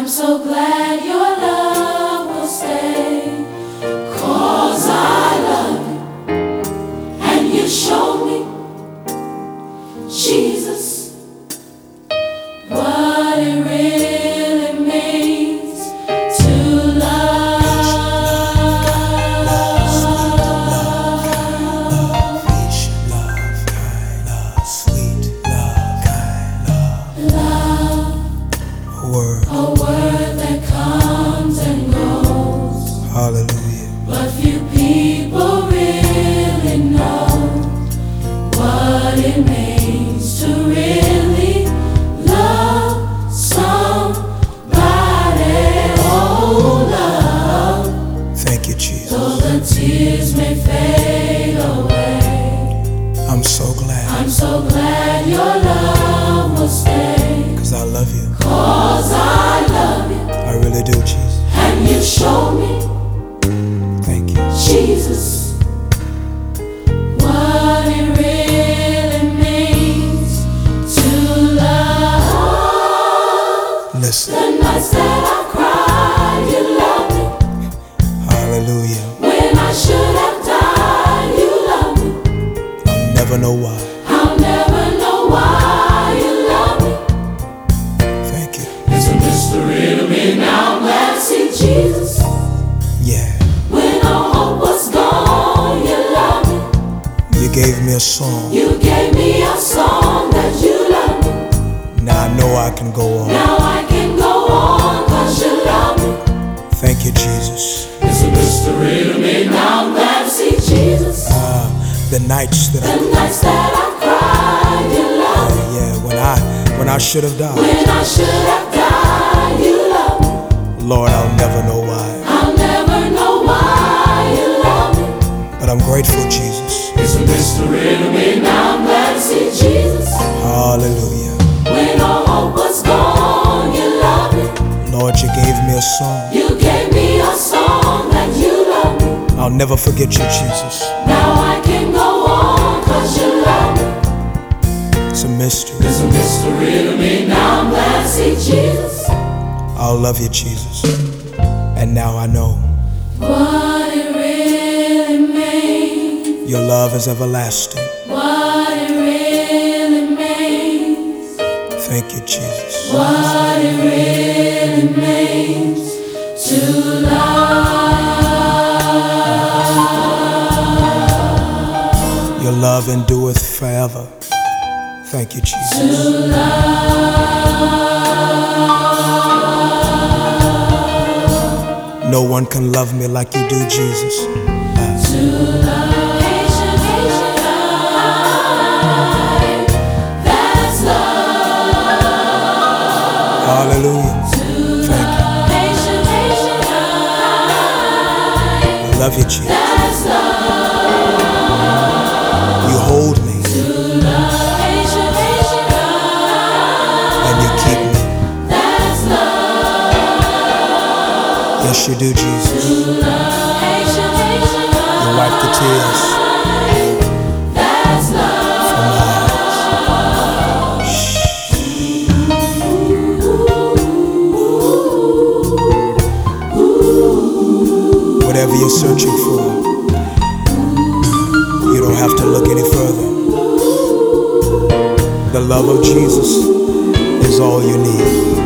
I'm so glad your love will stay, 'cause I love you, and you show me, Jesus, what it really means to love. Patient love, kind love, sweet love, kind love. A word that comes and goes, Hallelujah. but few people really know what it means to really love somebody. Oh, love. Thank you, Jesus. Though the tears may fade away, I'm so glad. I'm so glad your love will stay, 'Cause I love you. 'cause I love you, I really do, Jesus. and you show me, Thank you. Jesus, what it really means to love. Listen. The nights that I cried, you loved me. Hallelujah. When I should have died, you loved me. I'll never know why. I'll never know why you love me. Thank you. It's a mystery to me now. I'm glad to see Jesus. Yeah. When all hope was gone, you loved me. You gave me a song. You gave me a song that you love me. Now I know I can go on. Now I can go on, 'cause you love me. Thank you, Jesus. It's a mystery to me now. I'm glad to see Jesus. The nights that The nights that I cried, you love me. when I should have died. When I should have died, you love me. Lord, I'll never know why. I'll never know why you love me. But I'm grateful, Jesus. It's a mystery to me now. I'm glad to see Jesus. Hallelujah. When all hope was gone, you loved me. Lord, you gave me a song. You gave me a song that you love me. I'll never forget you, Jesus. Now I can go on, 'cause you love me. It's a mystery. It's a mystery to me now. I'm glad to see Jesus. I'll love you, Jesus. And now I know What it really means. your love is everlasting. What it really means. Thank you, Jesus. What it really means to love. Your love endureth forever. Thank you, Jesus. To love. No one can love me like you do, Jesus. To love. Patient, patient love. That's love. Hallelujah. Thank you. Patient, patient love. I love you, Jesus. That's love. You hold me Patient, patient love. and you keep me. That's love. Yes, you do, Jesus. Patient, patient love. You wipe the tears That's love. from my eyes. Whatever you're searching for, you don't have to look any further. The love of Jesus is all you need.